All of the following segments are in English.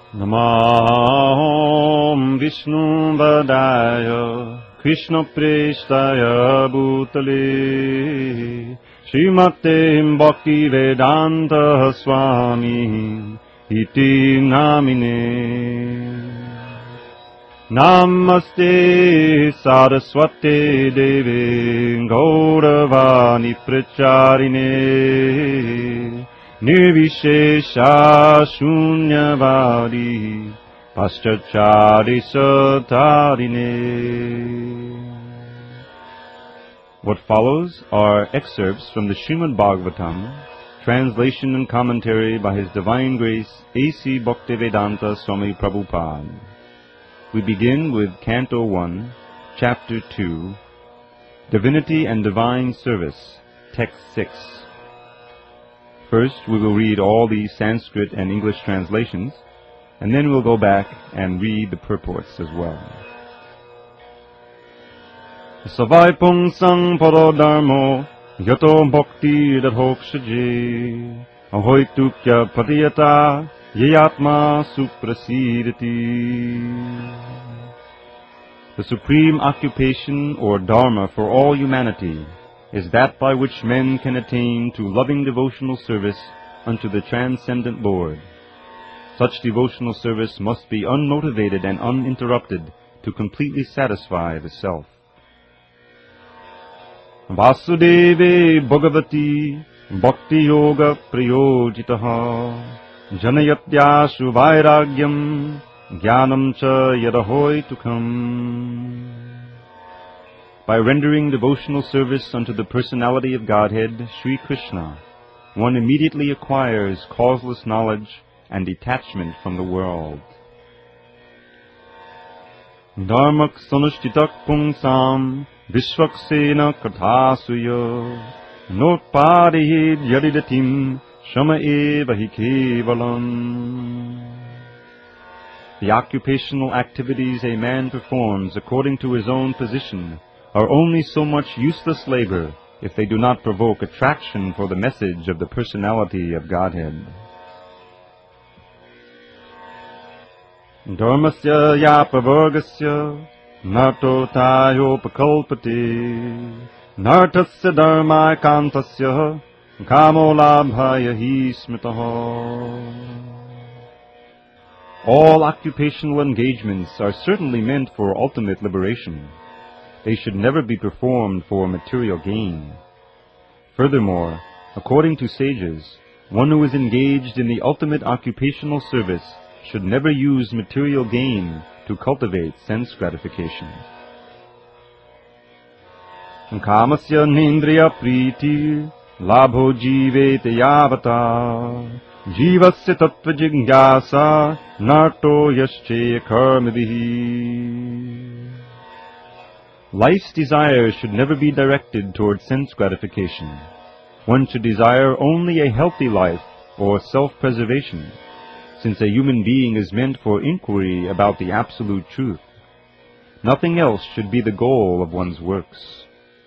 Namaham Vishnu Vadaya Krishna Prestaya Bhutale Srimate Bhakti Vedanta Swami Iti Namine Namaste Saraswate Devi Gauravani Pracharine Nirvishesha Shunyavadi Paschachari Satarine. What follows are excerpts from the Srimad Bhagavatam, translation and commentary by His Divine Grace A.C. Bhaktivedanta Swami Prabhupada. We begin with Canto 1, Chapter 2, Divinity and Divine Service, Text 6. First, we will read all the Sanskrit and English translations, and then we'll go back and read the purports as well. Savai pungsang parodharmo yato bhakti dadhokshaje ahoitukya padiyata yayatma suprasidati. The supreme occupation or dharma for all humanity is that by which men can attain to loving devotional service unto the transcendent Lord. Such devotional service must be unmotivated and uninterrupted to completely satisfy the self. Vasudeve Bhagavati Bhakti Yoga Prayojitaha Janayatyashu Vairagyam Jnanam Cha Yadahoitukam. By rendering devotional service unto the personality of Godhead, Sri Krishna, one immediately acquires causeless knowledge and detachment from the world. Dharmak sanushthitak pungsam vishvaksena kathasuya notpadihid yadidatim shama eva hi kevalam. The occupational activities a man performs according to his own position are only so much useless labor if they do not provoke attraction for the message of the personality of Godhead. Dharmasya yapavargasya narto tayopakalpate nartasya dharma kantasya kamo labhaya hi smitaha. All occupational engagements are certainly meant for ultimate liberation. They should never be performed for material gain. Furthermore, according to sages, one who is engaged in the ultimate occupational service should never use material gain to cultivate sense gratification. Kamasya nindriya priti labho jivete yavata jivasya tattva jignasa narto yasche karmidihi. Life's desires should never be directed toward sense gratification. One should desire only a healthy life or self-preservation, since a human being is meant for inquiry about the absolute truth. Nothing else should be the goal of one's works.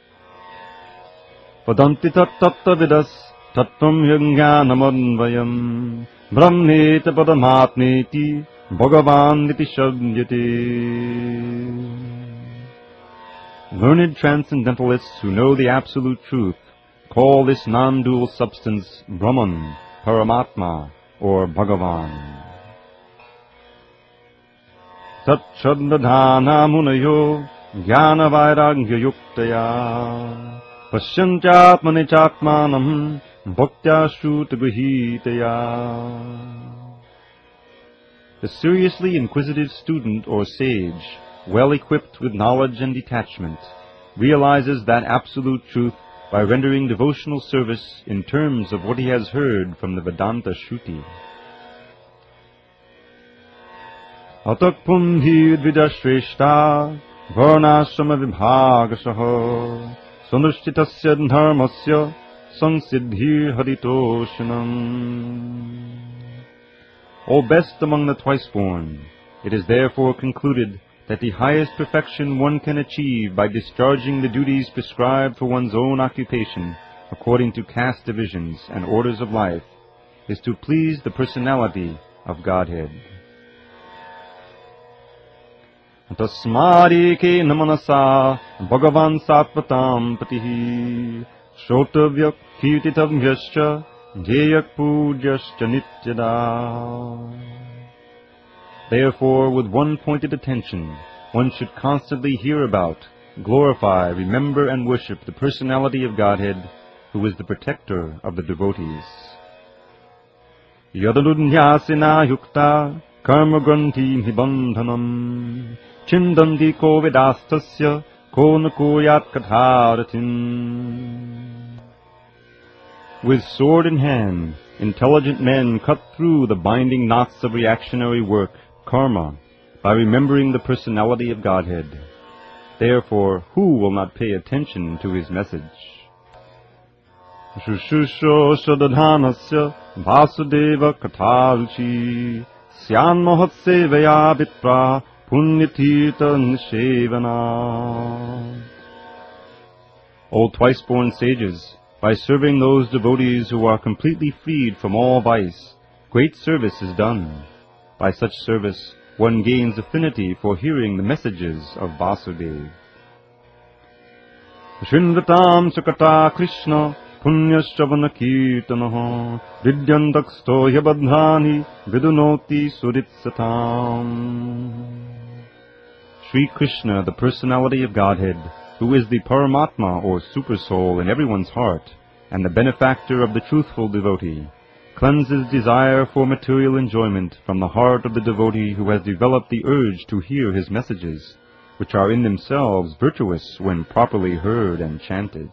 Vadanti tattavidas tattvam yajnanamadvayam brahmeta padamatmeti bhagavan iti shabdyate. Learned transcendentalists who know the absolute truth call this non-dual substance Brahman, Paramatma, or Bhagavan. Tat shraddhana munayo jnana vairagya yuktaya pasyantyatmani chatmanam bhaktya shruta grihitaya. The seriously inquisitive student or sage, well equipped with knowledge and detachment, realizes that absolute truth by rendering devotional service in terms of what he has heard from the Vedanta Shruti. Atakpum hi vidashreshta varnashrama vibhagasaha sanushthitasya dharmasya sansiddhir haritoshanam. O best among the twice-born, it is therefore concluded that the highest perfection one can achieve by discharging the duties prescribed for one's own occupation according to caste divisions and orders of life is to please the personality of Godhead. Tasmarike namanasa Bhagavan Satvatam Patihi Shotavyak Kirtitavyaschа Jayak Pudyascha Nityada. Therefore, with one pointed attention, one should constantly hear about, glorify, remember, and worship the personality of Godhead, who is the protector of the devotees. Yadanunyasena yukta karma granthi nibandhanam chindanti ko vedastasya ko nakoyat katharatin. With sword in hand, intelligent men cut through the binding knots of reactionary work, karma, by remembering the personality of Godhead. Therefore, who will not pay attention to his message? Shushusho shadadhanasya vasudeva katharuchi syan mahatsevaya vipra punyatirtha nishevana. O twice-born sages, by serving those devotees who are completely freed from all vice, great service is done. By such service, one gains affinity for hearing the messages of Vasudeva. Shindatam sakata Krishna punyashavana kirtanaha vidyandaksto yabadhani vidunoti suritsatam. Sri Krishna, the personality of Godhead, who is the Paramatma or super soul in everyone's heart, and the benefactor of the truthful devotee, cleanses desire for material enjoyment from the heart of the devotee who has developed the urge to hear his messages, which are in themselves virtuous when properly heard and chanted.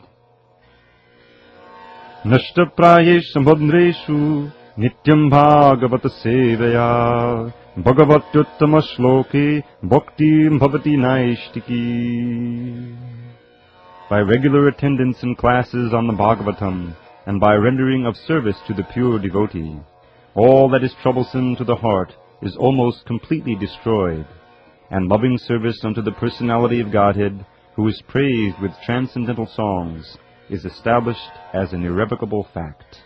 Nashtaprayesh sambhadreshu nityam bhagavata sevaya bhagavatyuttama shloke bhakti bhavati naishtiki. By regular attendance in classes on the Bhagavatam, and by rendering of service to the pure devotee, all that is troublesome to the heart is almost completely destroyed, and loving service unto the personality of Godhead, who is praised with transcendental songs, is established as an irrevocable fact.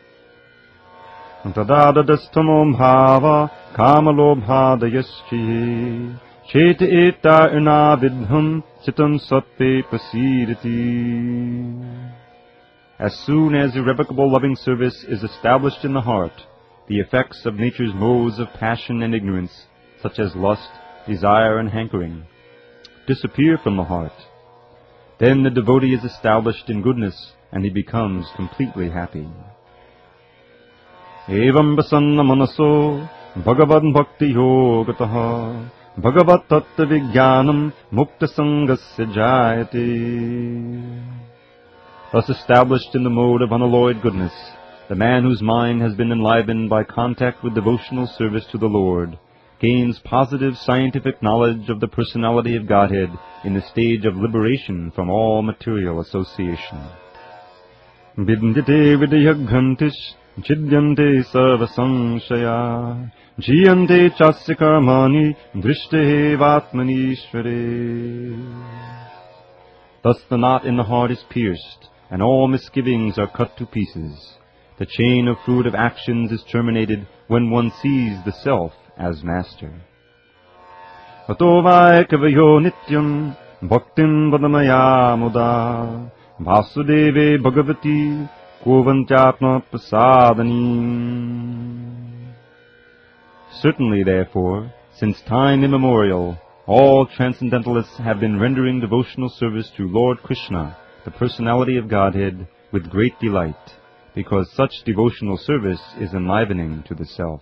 Tadadadastamo bhava kamalobhadayaschi Cheta eta ina vidham sitam satte pasidati. As soon as irrevocable loving service is established in the heart, the effects of nature's modes of passion and ignorance, such as lust, desire, and hankering, disappear from the heart. Then the devotee is established in goodness, and he becomes completely happy. Evam basanna manaso bhagavad bhakti yogataha Bhagavat tattva vijnanam mukta sangasya jayate. Thus established in the mode of unalloyed goodness, the man whose mind has been enlivened by contact with devotional service to the Lord gains positive scientific knowledge of the personality of Godhead in the stage of liberation from all material association. Vidyate vidayaghantish chidyante sarva samshaya jiyante chasya karmani drishte vatmanishvare. Thus the knot in the heart is pierced, and all misgivings are cut to pieces. The chain of fruit of actions is terminated when one sees the self as master. Ato vaikavayo nityam bhaktim vadamaya muda vasudeve bhagavati kovantyatma prasadani. Certainly, therefore, since time immemorial, all transcendentalists have been rendering devotional service to Lord Krishna, the personality of Godhead, with great delight, because such devotional service is enlivening to the self.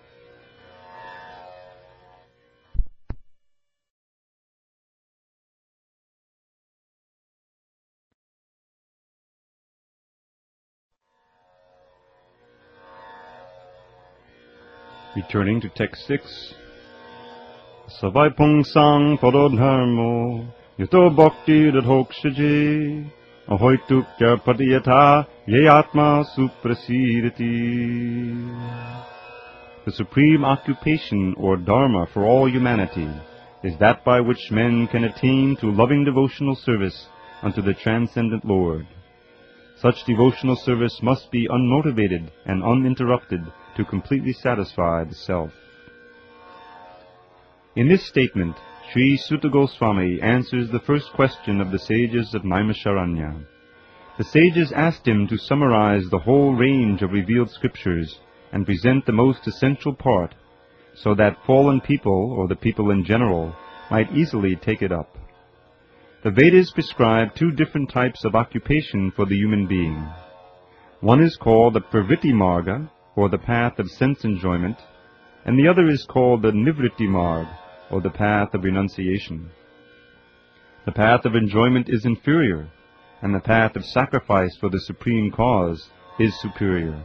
Returning to text 6. Savai pungsang parodharmo yuto bhakti dadhokshaji ahoitukya padiyatha yayatma suprasidati. The supreme occupation or dharma for all humanity is that by which men can attain to loving devotional service unto the transcendent Lord. Such devotional service must be unmotivated and uninterrupted to completely satisfy the self. In this statement, Sri Suta Goswami answers the first question of the sages of Naimisharanya. The sages asked him to summarize the whole range of revealed scriptures and present the most essential part, so that fallen people, or the people in general, might easily take it up. The Vedas prescribe two different types of occupation for the human being. One is called the Pravritti Marga, or the path of sense enjoyment, and the other is called the Nivritti Marga, or the path of renunciation. The path of enjoyment is inferior, and the path of sacrifice for the supreme cause is superior.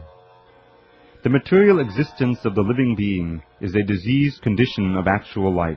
The material existence of the living being is a diseased condition of actual life.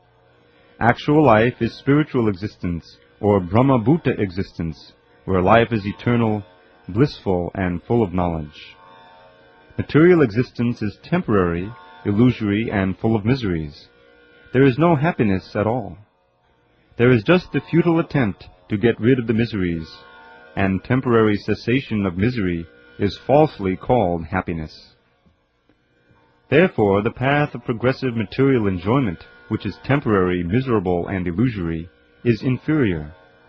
Actual life is spiritual existence, or Brahma-bhuta existence, where life is eternal, blissful, and full of knowledge. Material existence is temporary, illusory, and full of miseries. There is no happiness at all. There is just a futile attempt to get rid of the miseries, and temporary cessation of misery is falsely called happiness. Therefore, the path of progressive material enjoyment, which is temporary, miserable, and illusory, is inferior.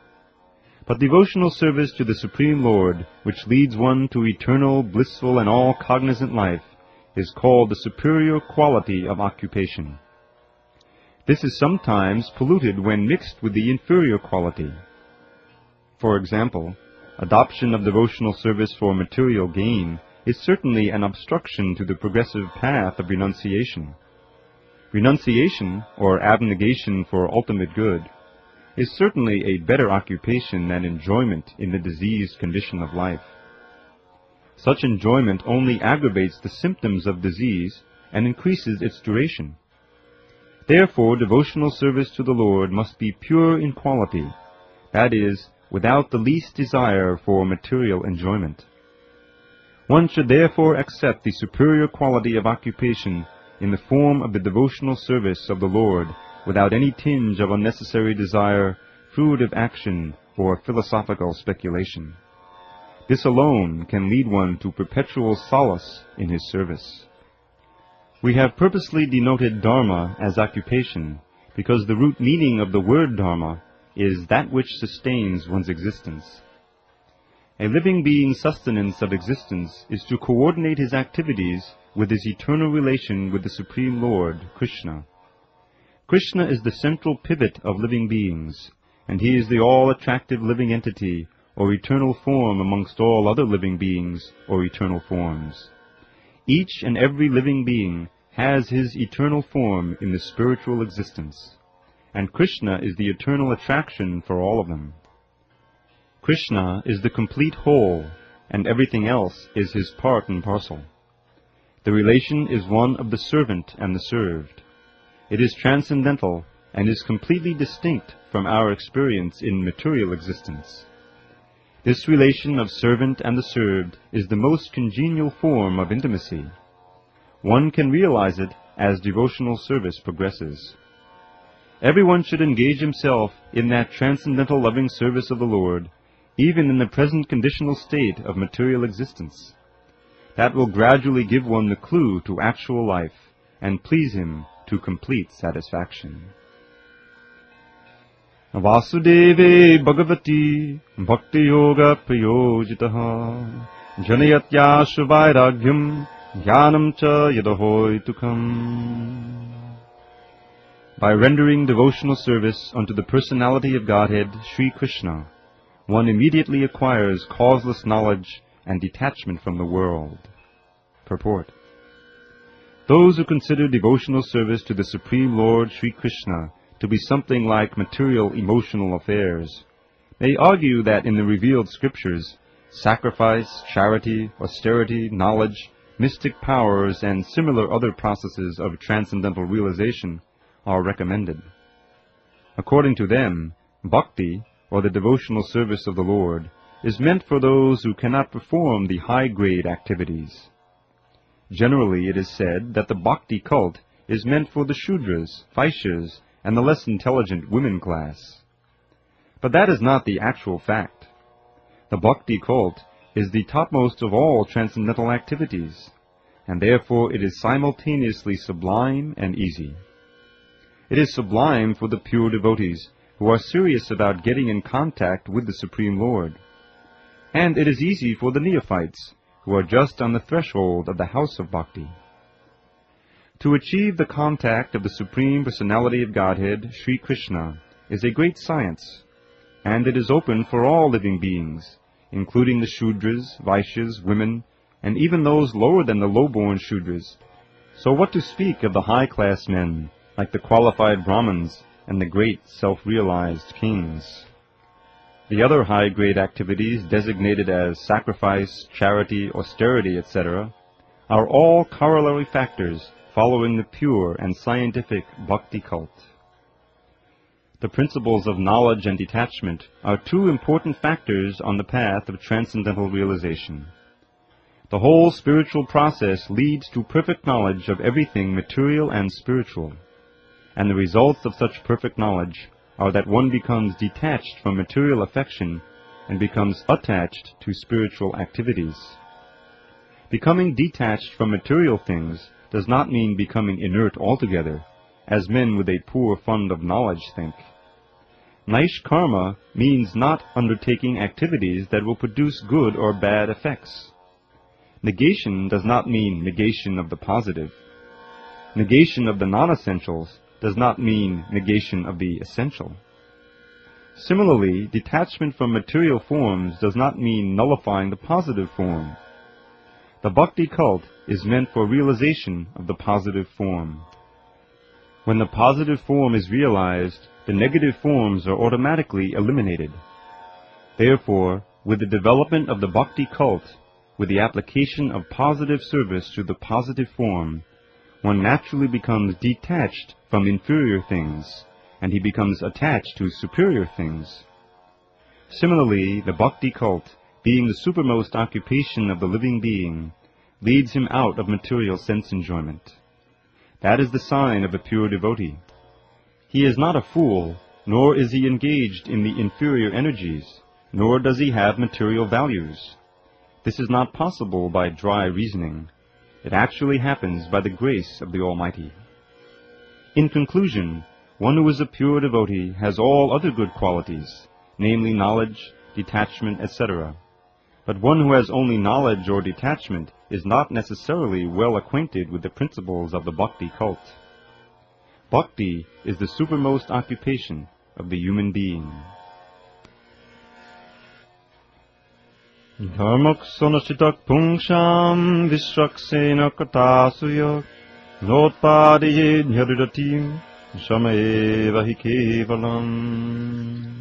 But devotional service to the Supreme Lord, which leads one to eternal, blissful, and all-cognizant life, is called the superior quality of occupation. This is sometimes polluted when mixed with the inferior quality. For example, adoption of devotional service for material gain is certainly an obstruction to the progressive path of renunciation. Renunciation, or abnegation for ultimate good, is certainly a better occupation than enjoyment in the diseased condition of life. Such enjoyment only aggravates the symptoms of disease and increases its duration. Therefore, devotional service to the Lord must be pure in quality, that is, without the least desire for material enjoyment. One should therefore accept the superior quality of occupation in the form of the devotional service of the Lord without any tinge of unnecessary desire, fruitive action, or philosophical speculation. This alone can lead one to perpetual solace in his service. We have purposely denoted dharma as occupation because the root meaning of the word dharma is that which sustains one's existence. A living being's sustenance of existence is to coordinate his activities with his eternal relation with the Supreme Lord, Krishna. Krishna is the central pivot of living beings, and he is the all-attractive living entity, or eternal form amongst all other living beings, or eternal forms. Each and every living being has his eternal form in the spiritual existence, and Krishna is the eternal attraction for all of them. Krishna is the complete whole, and everything else is his part and parcel. The relation is one of the servant and the served. It is transcendental and is completely distinct from our experience in material existence. This relation of servant and the served is the most congenial form of intimacy. One can realize it as devotional service progresses. Everyone should engage himself in that transcendental loving service of the Lord, even in the present conditional state of material existence. That will gradually give one the clue to actual life and please him to complete satisfaction. Vasudeve Bhagavati Bhakti Yoga Priyojitaha Janayatyasu Vairagyam Jnanam Cha Yadahoitukam. By rendering devotional service unto the personality of Godhead, Sri Krishna, one immediately acquires causeless knowledge and detachment from the world. Purport. Those who consider devotional service to the Supreme Lord Sri Krishna to be something like material emotional affairs may argue that in the revealed scriptures, sacrifice, charity, austerity, knowledge, mystic powers, and similar other processes of transcendental realization are recommended. According to them, bhakti, or the devotional service of the Lord, is meant for those who cannot perform the high-grade activities. Generally, it is said that the bhakti cult is meant for the Shudras, Vaishyas, and the less intelligent women class. But that is not the actual fact. The bhakti cult is the topmost of all transcendental activities, and therefore it is simultaneously sublime and easy. It is sublime for the pure devotees who are serious about getting in contact with the Supreme Lord. And it is easy for the neophytes who are just on the threshold of the house of bhakti. To achieve the contact of the Supreme Personality of Godhead, Sri Krishna, is a great science, and it is open for all living beings, including the Shudras, Vaishyas, women, and even those lower than the low-born Shudras. So what to speak of the high-class men, like the qualified Brahmins and the great self-realized kings? The other high-grade activities designated as sacrifice, charity, austerity, etc., are all corollary factors following the pure and scientific bhakti cult. The principles of knowledge and detachment are two important factors on the path of transcendental realization. The whole spiritual process leads to perfect knowledge of everything material and spiritual, and the results of such perfect knowledge are that one becomes detached from material affection and becomes attached to spiritual activities. Becoming detached from material things does not mean becoming inert altogether, as men with a poor fund of knowledge think. Naishkarma means not undertaking activities that will produce good or bad effects. Negation does not mean negation of the positive. Negation of the non-essentials does not mean negation of the essential. Similarly, detachment from material forms does not mean nullifying the positive form. The bhakti cult is meant for realization of the positive form. When the positive form is realized, the negative forms are automatically eliminated. Therefore, with the development of the bhakti cult, with the application of positive service to the positive form, one naturally becomes detached from inferior things, and he becomes attached to superior things. Similarly, the bhakti cult, being the supermost occupation of the living being, leads him out of material sense enjoyment. That is the sign of a pure devotee. He is not a fool, nor is he engaged in the inferior energies, nor does he have material values. This is not possible by dry reasoning. It actually happens by the grace of the Almighty. In conclusion, one who is a pure devotee has all other good qualities, namely knowledge, detachment, etc. But one who has only knowledge or detachment is not necessarily well acquainted with the principles of the bhakti cult. Bhakti is the supermost occupation of the human being. Dharmak sonasitak pungsham visraksena katasuyak notpadiyed nyaridatim shamaeva hi kevalam.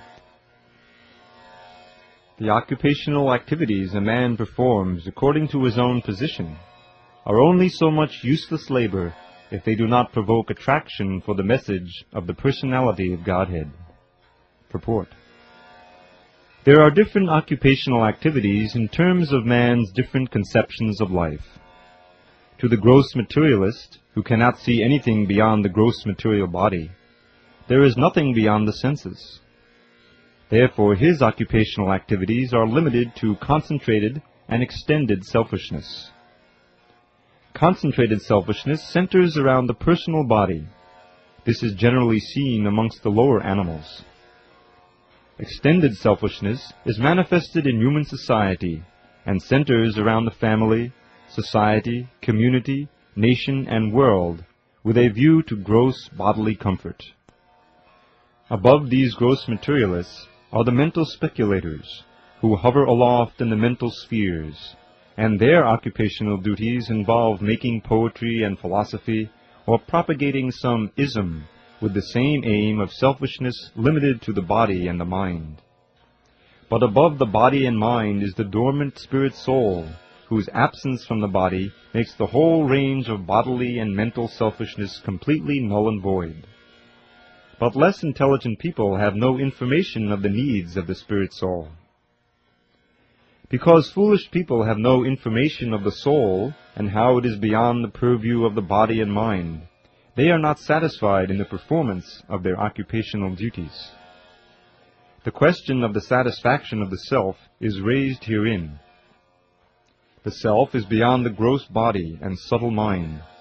The occupational activities a man performs according to his own position are only so much useless labor if they do not provoke attraction for the message of the personality of Godhead. Purport. There are different occupational activities in terms of man's different conceptions of life. To the gross materialist, who cannot see anything beyond the gross material body, there is nothing beyond the senses. Therefore, his occupational activities are limited to concentrated and extended selfishness. Concentrated selfishness centers around the personal body. This is generally seen amongst the lower animals. Extended selfishness is manifested in human society and centers around the family, society, community, nation, and world with a view to gross bodily comfort. Above these gross materialists are the mental speculators, who hover aloft in the mental spheres, and their occupational duties involve making poetry and philosophy or propagating some ism with the same aim of selfishness limited to the body and the mind. But above the body and mind is the dormant spirit soul, whose absence from the body makes the whole range of bodily and mental selfishness completely null and void. But less intelligent people have no information of the needs of the spirit soul. Because foolish people have no information of the soul and how it is beyond the purview of the body and mind, they are not satisfied in the performance of their occupational duties. The question of the satisfaction of the self is raised herein. The self is beyond the gross body and subtle mind.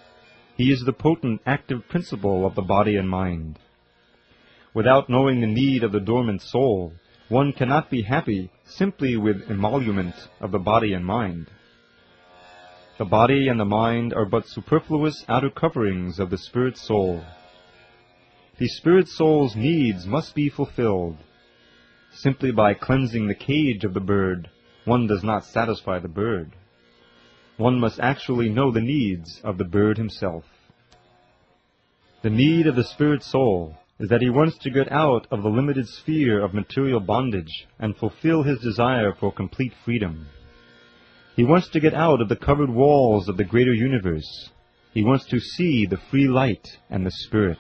He is the potent, active principle of the body and mind. Without knowing the need of the dormant soul, one cannot be happy simply with emolument of the body and mind. The body and the mind are but superfluous outer coverings of the spirit soul. The spirit soul's needs must be fulfilled. Simply by cleansing the cage of the bird, one does not satisfy the bird. One must actually know the needs of the bird himself. The need of the spirit soul is that he wants to get out of the limited sphere of material bondage and fulfill his desire for complete freedom. He wants to get out of the covered walls of the greater universe. He wants to see the free light and the spirit.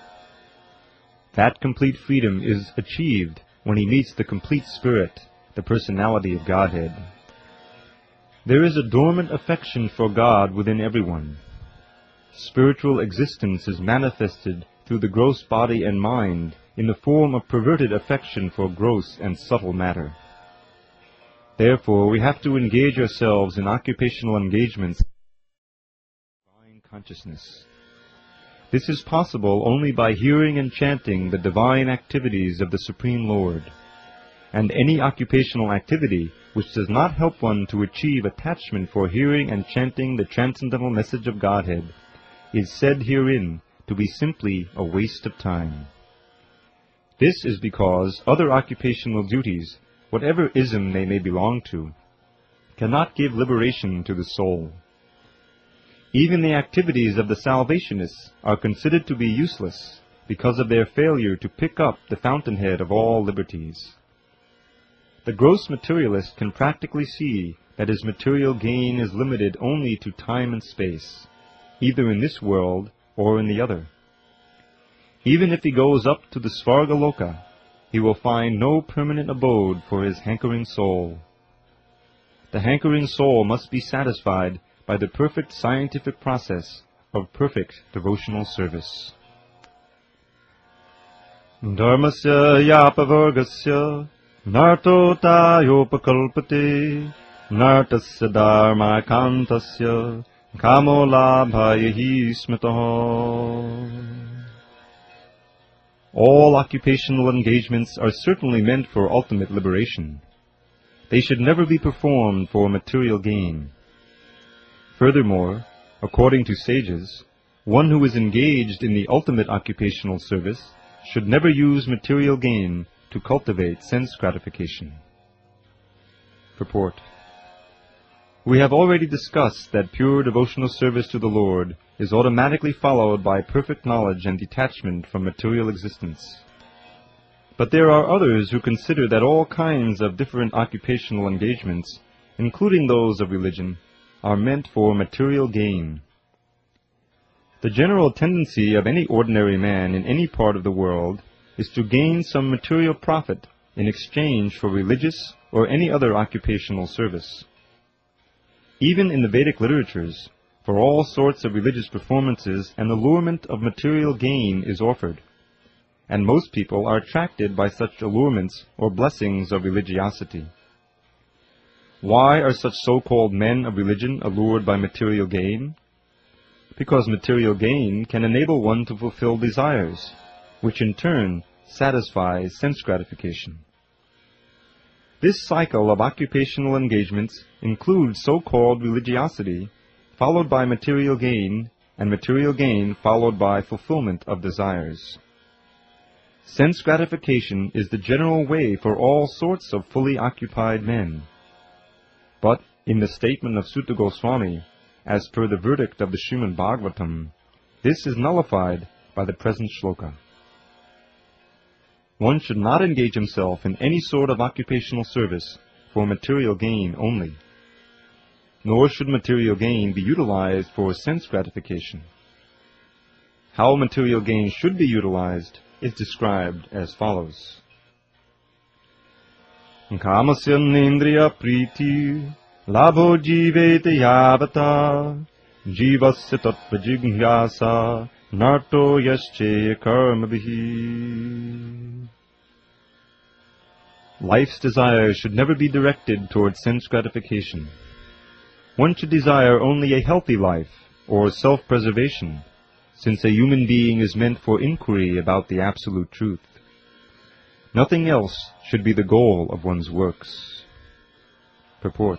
That complete freedom is achieved when he meets the complete spirit, the personality of Godhead. There is a dormant affection for God within everyone. Spiritual existence is manifested through the gross body and mind in the form of perverted affection for gross and subtle matter. Therefore, we have to engage ourselves in occupational engagements of divine consciousness. This is possible only by hearing and chanting the divine activities of the Supreme Lord. And any occupational activity which does not help one to achieve attachment for hearing and chanting the transcendental message of Godhead is said herein to be simply a waste of time. This is because other occupational duties, whatever ism they may belong to, cannot give liberation to the soul. Even the activities of the Salvationists are considered to be useless because of their failure to pick up the fountainhead of all liberties. The gross materialist can practically see that his material gain is limited only to time and space, either in this world or in the other. Even if he goes up to the Svargaloka, he will find no permanent abode for his hankering soul. The hankering soul must be satisfied by the perfect scientific process of perfect devotional service. Dharmasya yapavargasya narto tayopakalpate nartasya dharma kantasya kamo labhayahi smitaha. All occupational engagements are certainly meant for ultimate liberation. They should never be performed for material gain. Furthermore, according to sages, one who is engaged in the ultimate occupational service should never use material gain to cultivate sense gratification. Purport. We have already discussed that pure devotional service to the Lord is automatically followed by perfect knowledge and detachment from material existence. But there are others who consider that all kinds of different occupational engagements, including those of religion, are meant for material gain. The general tendency of any ordinary man in any part of the world is to gain some material profit in exchange for religious or any other occupational service. Even in the Vedic literatures, for all sorts of religious performances, an allurement of material gain is offered, and most people are attracted by such allurements or blessings of religiosity. Why are such so-called men of religion allured by material gain? Because material gain can enable one to fulfill desires, which in turn satisfies sense gratification. This cycle of occupational engagements includes so-called religiosity, followed by material gain, and material gain followed by fulfillment of desires. Sense gratification is the general way for all sorts of fully occupied men. But in the statement of Sutta Goswami, as per the verdict of the Srimad Bhagavatam, this is nullified by the present shloka. One should not engage himself in any sort of occupational service for material gain only, nor should material gain be utilized for sense gratification. How material gain should be utilized is described as follows. Kamasya nendriya priti labho jivete yavata jivasya tattva jignasa narto yasche karmabhihi. Life's desire should never be directed towards sense gratification. One should desire only a healthy life or self-preservation, since a human being is meant for inquiry about the absolute truth. Nothing else should be the goal of one's works. Purport.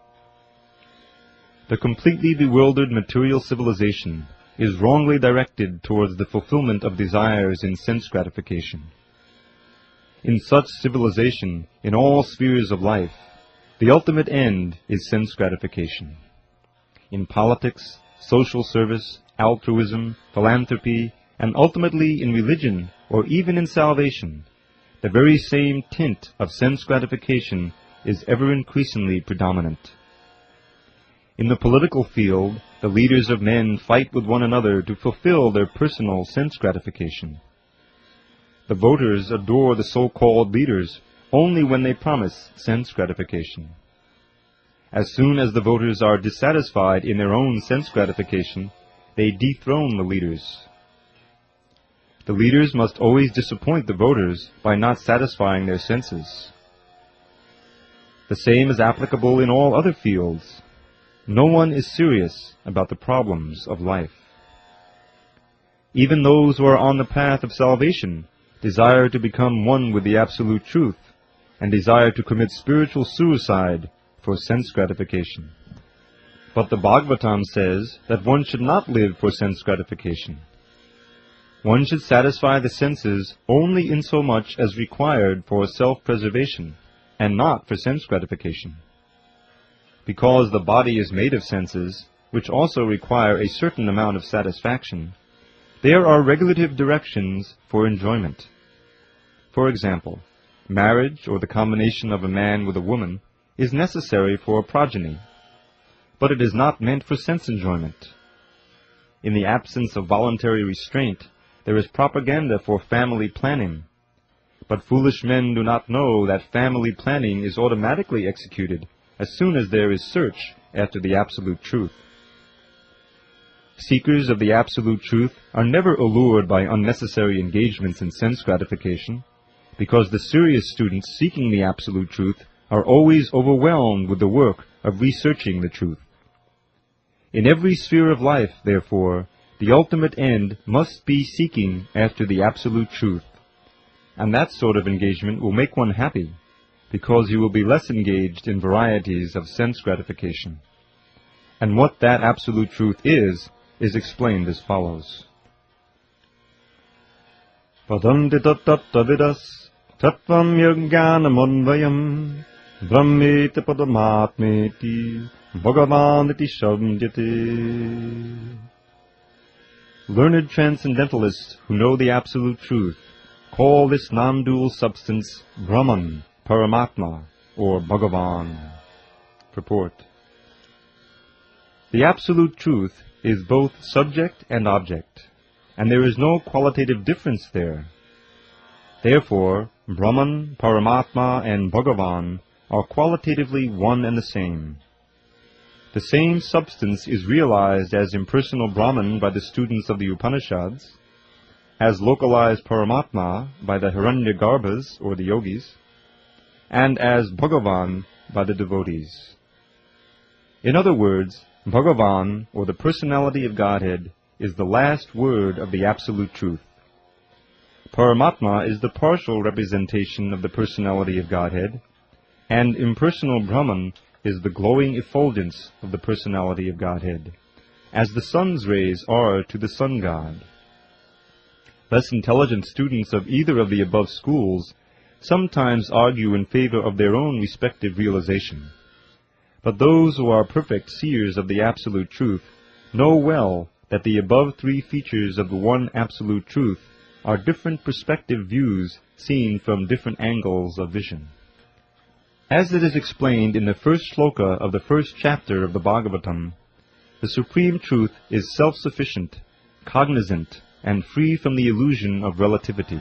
The completely bewildered material civilization is wrongly directed towards the fulfillment of desires in sense gratification. In such civilization, in all spheres of life, the ultimate end is sense gratification. In politics, social service, altruism, philanthropy, and ultimately in religion or even in salvation, the very same tint of sense gratification is ever increasingly predominant. In the political field, the leaders of men fight with one another to fulfill their personal sense gratification. The voters adore the so-called leaders only when they promise sense gratification. As soon as the voters are dissatisfied in their own sense gratification, they dethrone the leaders. The leaders must always disappoint the voters by not satisfying their senses. The same is applicable in all other fields. No one is serious about the problems of life. Even those who are on the path of salvation desire to become one with the absolute truth and desire to commit spiritual suicide for sense gratification. But the Bhagavatam says that one should not live for sense gratification. One should satisfy the senses only insomuch as required for self-preservation, and not for sense gratification. Because the body is made of senses, which also require a certain amount of satisfaction, there are regulative directions for enjoyment. For example, marriage or the combination of a man with a woman is necessary for a progeny, but it is not meant for sense enjoyment. In the absence of voluntary restraint, there is propaganda for family planning, but foolish men do not know that family planning is automatically executed as soon as there is search after the absolute truth. Seekers of the absolute truth are never allured by unnecessary engagements in sense gratification, because the serious students seeking the absolute truth are always overwhelmed with the work of researching the truth. In every sphere of life, therefore, the ultimate end must be seeking after the absolute truth, and that sort of engagement will make one happy, because you will be less engaged in varieties of sense gratification. And what that absolute truth is explained as follows. Padanti tattvavidas tattvam yajnanamonvayam brahmeti padamatmeti bhagavaniti shabdyate. Learned transcendentalists who know the absolute truth call this non-dual substance Brahman, Paramatma, or Bhagavan. Purport. The absolute truth is both subject and object, and there is no qualitative difference there. Therefore, Brahman, Paramatma, and Bhagavan are qualitatively one and the same. The same substance is realized as impersonal Brahman by the students of the Upanishads, as localized Paramatma by the Hiranyagarbhas, or the yogis, and as Bhagavan by the devotees. In other words, Bhagavan, or the personality of Godhead, is the last word of the absolute truth. Paramatma is the partial representation of the personality of Godhead, and impersonal Brahman is the glowing effulgence of the personality of Godhead, as the sun's rays are to the sun god. Less intelligent students of either of the above schools sometimes argue in favor of their own respective realization. But those who are perfect seers of the absolute truth know well that the above three features of the one absolute truth are different perspective views seen from different angles of vision. As it is explained in the first shloka of the first chapter of the Bhagavatam, the supreme truth is self-sufficient, cognizant, and free from the illusion of relativity.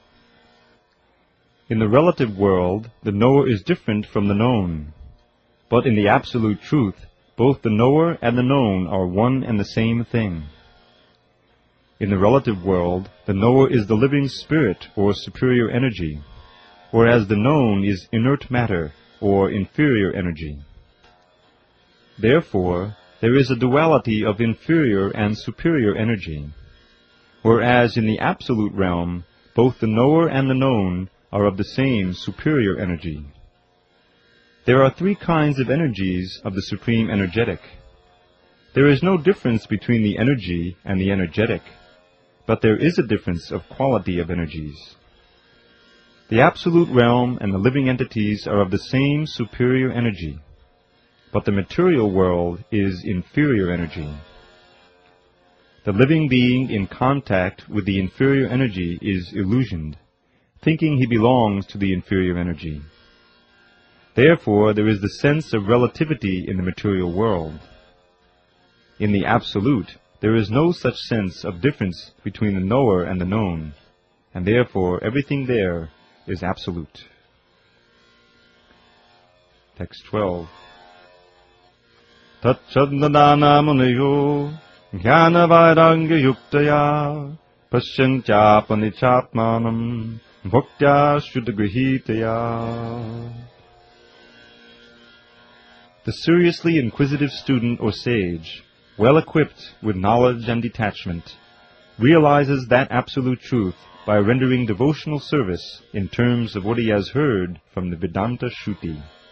In the relative world, the knower is different from the known. But in the absolute truth, both the knower and the known are one and the same thing. In the relative world, the knower is the living spirit or superior energy, whereas the known is inert matter or inferior energy. Therefore, there is a duality of inferior and superior energy, whereas in the absolute realm, both the knower and the known are of the same superior energy. There are three kinds of energies of the Supreme Energetic. There is no difference between the energy and the energetic, but there is a difference of quality of energies. The absolute realm and the living entities are of the same superior energy, but the material world is inferior energy. The living being in contact with the inferior energy is illusioned, thinking he belongs to the inferior energy. Therefore, there is the sense of relativity in the material world. In the Absolute, there is no such sense of difference between the knower and the known, and therefore everything there is absolute. Text 12. Tatchadnadana muneyo jnana vairagya yuktaya pasyantyapanichatmanam bhaktya shuddhagrihitaya. The seriously inquisitive student or sage, well equipped with knowledge and detachment, realizes that absolute truth by rendering devotional service in terms of what he has heard from the Vedanta Shruti.